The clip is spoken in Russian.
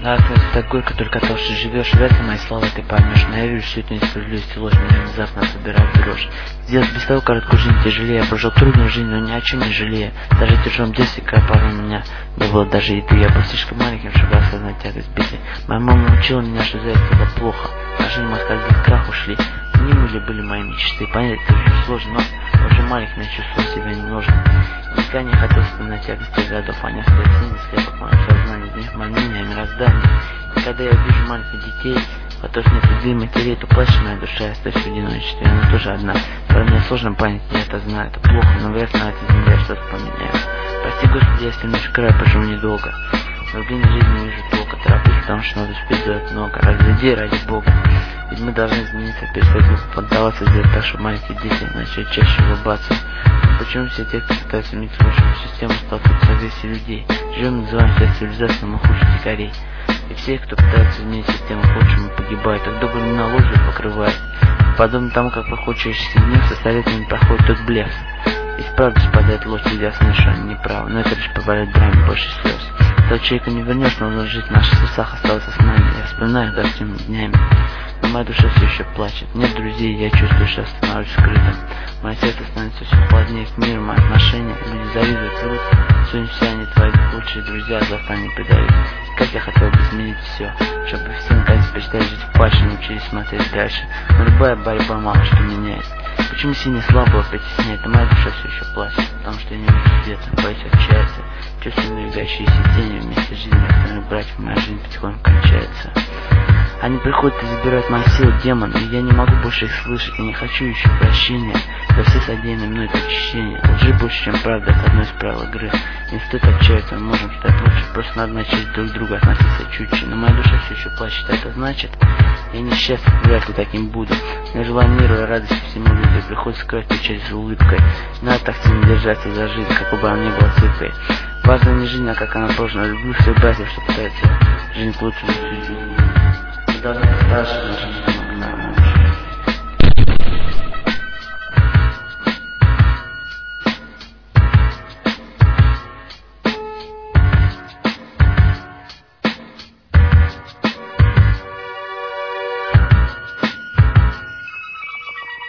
Да, ты так горько только то, что живешь, вряд ли мои слова ты поймешь. Но я вижу всю эту несправедливость и ложь, меня внезапно собирает дрожь. Сделать без того короткую жизнь тяжелее. Я прожил трудную жизнь, но ни о чем не жалею. Даже в тяжелом детстве, когда порой у меня не было даже еды. Я был слишком маленьким, чтобы осознать тягость беды. Моя мама учила меня, что за это плохо. Наши московские в крах ушли. Они были мои мечты. Понять это очень сложно, но уже маленьким я чувствовал себя немножко. Никогда не хотел вспоминать тягости годов. Они остаются синими слепок в моем сознании. В них мнение о мироздании. И когда я вижу маленьких детей, у которых нет любви матерей, то плачет моя душа, я остаюсь в одиночестве. Она тоже одна. Про меня сложно понять, я это знаю. Это плохо, но вряд ли на этой земле что-то поменяю. Прости, Господи, если лишь край поживу недолго. Но в длинной жизни не вижу толка. Тороплюсь, потому что надо успеть сделать много. Ради ради Бога. Ведь мы должны измениться, перестать поддаваться, сделать так, чтобы маленькие дети начали чаще улыбаться. Почему все те, кто пытаются изменить лучшую систему, сталкиваются с агрессией людей? Живем, называем себя цивилизацией, но хуже дикарей. И все, кто пытается изменить систему к лучшему, погибают, так добрым на ложью покрывает. Подобно тому, как проходит человеческий день, со советами проходит тот блеф. И вправду спадает ложь, и я слышу, что они неправы, но это лишь позволяет драме больше слез. Того человека не вернешь, но он жить в наших сердцах остался с нами. Я вспоминаю горькими днями. Но моя душа все еще плачет. Нет друзей, я чувствую, что становлюсь скрытым. Мое сердце становится все холоднее к миру, мои отношения. Люди завидуют, врут. Сунь все они твои лучшие друзья, завтра не предают. Как я хотел бы изменить все, чтобы все наконец перестали жить в паще, научились смотреть дальше. Но любая борьба мало что меняет. Почему синий слабого притесняет, а моя душа все еще плачет? Потому что я не вижу света, боюсь отчаяться. Чувствую надвигающиеся тени вместе с жизнью остальных братьев, моя жизнь потихоньку кончается. Они приходят и забирают мои силы, демоны, и я не могу больше их слышать, я не хочу еще прощения за все содеянные мной причащения. Лжи больше, чем правда, это одно из правил игры. Не стоит отчаяться, мы можем стать лучше, просто надо начать друг к другу относиться чуть-чуть. Но моя душа все еще плачет, а это значит, я несчастлив, вряд ли таким буду. Я желаю миру и радости всему людям, приходится сказать через улыбкой. Не надо так сильно держаться за жизнь, какой бы она ни была цифрой. Важно не жизнь, а как она прожена. Люблю всех братьев, что пытаются жизнь к лучшему. Должны старше,